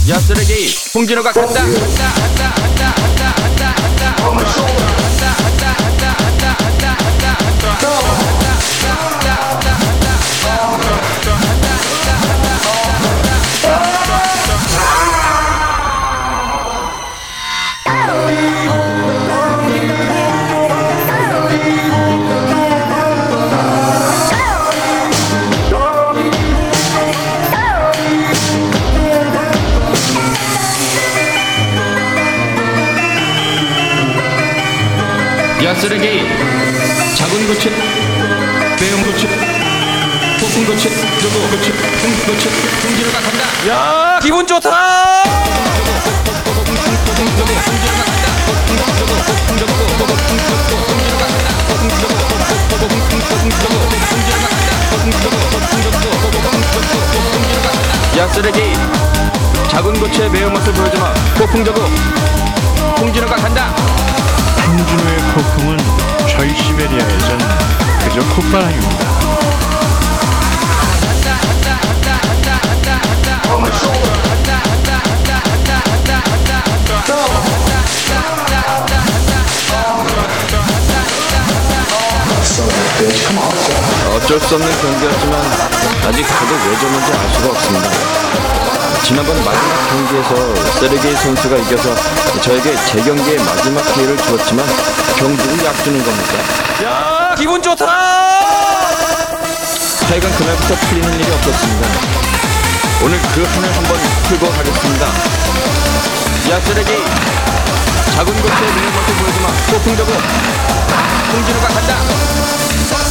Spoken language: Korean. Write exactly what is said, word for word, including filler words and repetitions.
야 쓰레기 홍진호가 간다 간다 간다 간다 간다 간다 간다 야 쓰레기 작은 고치 매운 고치 폭풍 고치 저거 고치 큰 고치 홍진호가 간다 야 기분 좋다 야 쓰레기 작은 고치의 매운맛을 보여주마 폭풍 저거 홍진호가 간다 홍진호의 폭풍은 저희 시베리아에선 그저 콧바람입니다. 어쩔 수 없는 경기였지만 아직 저도 왜 졌는지 알 수가 없습니다. 지난번 마지막 경기에서 세르게이 선수가 이겨서 저에게 제 경기의 마지막 기회를 주었지만 경기를 약주는 겁니까? 야 기분 좋다! 하여간 그날부터 풀리는 일이 없었습니다. 오늘 그 한을 한번 풀고 가겠습니다. 야 쓰레기 작은 곳에 있는 것을 보여주마 폭풍 저고 홍진호가 간다